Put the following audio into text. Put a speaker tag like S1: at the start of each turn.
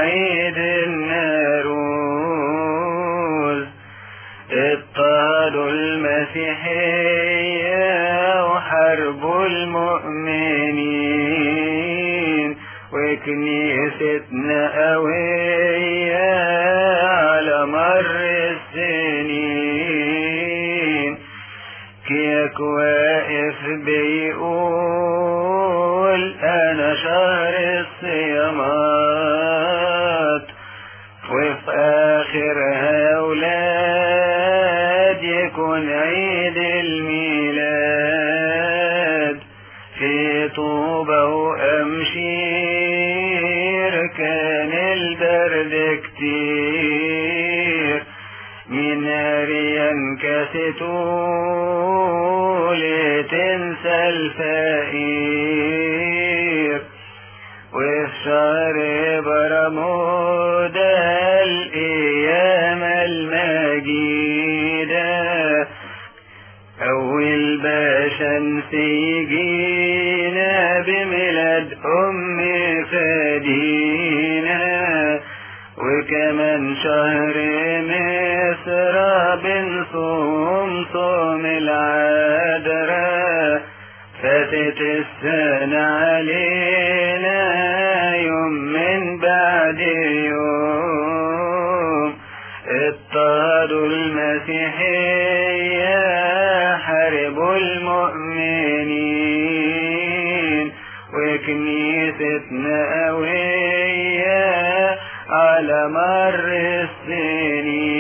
S1: عيد الناروز. اضطهدوا المسيحية وحاربوا المؤمنين، وكنيستنا قوية على مر السنين. كيك واقف بيقول أنا شهر الصيامات، وفي آخرها أولاد يكون عيد الميلاد. في طوبة وأمشير كان البرد كتير، من عريان كاستو لتنسى الفقير. وفي شهر برمودا الأيام المجيدة، أول باشمس يجينا بميلاد أم فدينا. وكمان شهر مصر بنصوم صوم العذراء، فاتت السنة علينا يوم من بعد يوم. اضطهدوا المسيحية حاربوا المؤمنين، وكنيستنا قوية على مر السنين.